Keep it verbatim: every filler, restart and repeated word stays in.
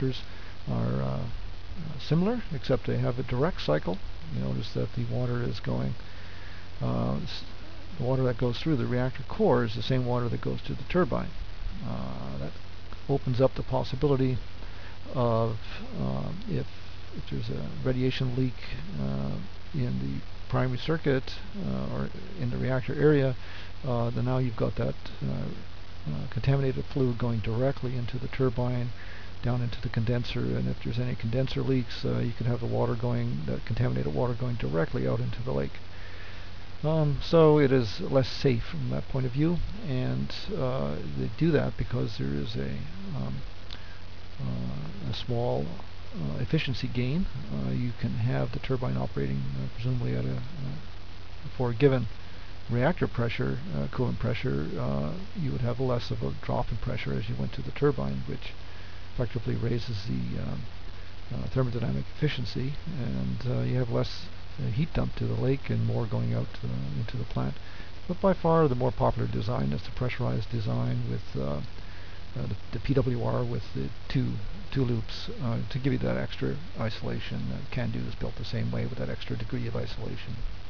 reactors are uh, similar, except they have a direct cycle. You notice that the water is going, uh, the water that goes through the reactor core is the same water that goes to the turbine. Uh, that opens up the possibility of uh, if, if there's a radiation leak uh, in the primary circuit uh, or in the reactor area, uh, then now you've got that uh, uh, contaminated fluid going directly into the turbine, down into the condenser, and if there's any condenser leaks, uh, you can have the water going, that contaminated water going directly out into the lake. Um, so it is less safe from that point of view, and uh, they do that because there is a, um, uh, a small uh, efficiency gain. Uh, you can have the turbine operating uh, presumably at a, uh, for a given reactor pressure, uh, coolant pressure, uh, you would have less of a drop in pressure as you went to the turbine, which effectively raises the um, uh, thermodynamic efficiency, and uh, you have less uh, heat dump to the lake and more going out uh, into the plant. But by far the more popular design is the pressurized design with uh, uh, the, the P W R with the two two loops uh, to give you that extra isolation. Uh, CANDU is built the same way with that extra degree of isolation.